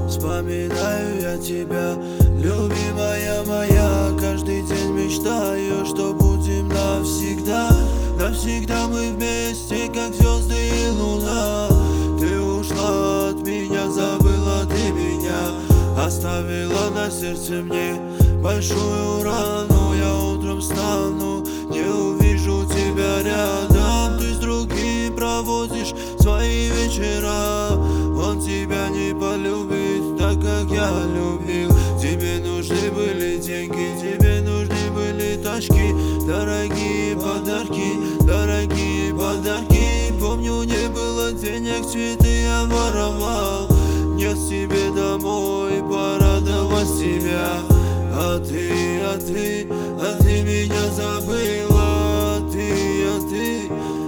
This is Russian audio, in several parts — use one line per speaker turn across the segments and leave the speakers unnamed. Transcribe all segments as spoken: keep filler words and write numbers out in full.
Вспоминаю я тебя, любимая моя. Каждый день мечтаю, что будем навсегда. Навсегда мы вместе, как звезды и луна. Ты ушла от меня, забыла ты меня, оставила на сердце мне большую рану. Я утром встану, не увижу тебя рядом. Ты с другим проводишь свои вечера. Он тебя не полюбит так, как я любил. Тебе нужны были деньги, тебе нужны были тачки, дорогие подарки, дорогие подарки. Помню, не было денег, цветы я воровал. Нес тебе домой, порадовать тебя. А ты, а ты, а ты меня забыла. А ты, а ты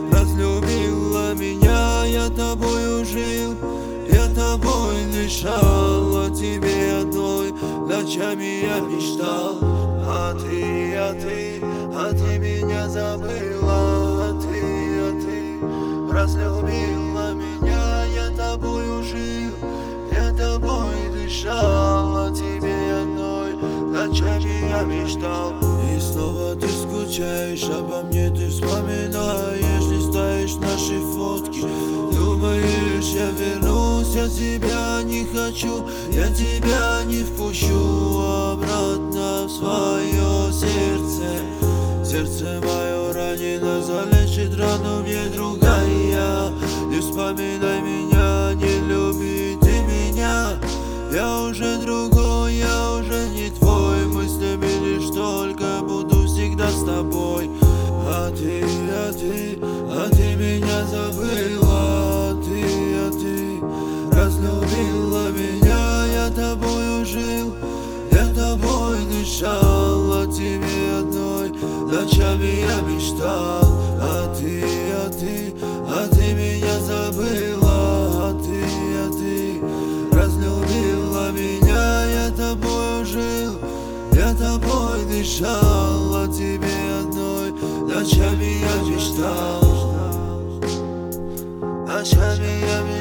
разлюбила меня. Я тобою жил, я тобой дышал. О тебе одной ночами я мечтал. А ты, а ты, а ты меня забыла. А ты, а ты разлюбила меня. Я тобою жил, я тобой дышал. О тебе одной ночами я мечтал. И снова ты скучаешь обо мне, ты вспоминаешь, листаешь наши фотки. Думаешь, я вернусь, я тебя не хочу, я тебя не впущу обратно в свое сердце. Сердце мое ранено, залечит рану мне другая. Не вспоминай меня, не люби ты меня. Я уже другой, я уже не твой. Мыслями лишь только буду всегда с тобой. А ты, а ты, а ты меня забыла. А ты, а ты разлюбила меня. Я тобою жил, я тобой дышал. О тебе одной ночами я мечтал. А ты, а ты, а ты меня забыла. А ты, а ты разлюбила меня. Я тобой жил, я тобой дышал. О тебе одной ночами я мечтал. Ночами я мечтал.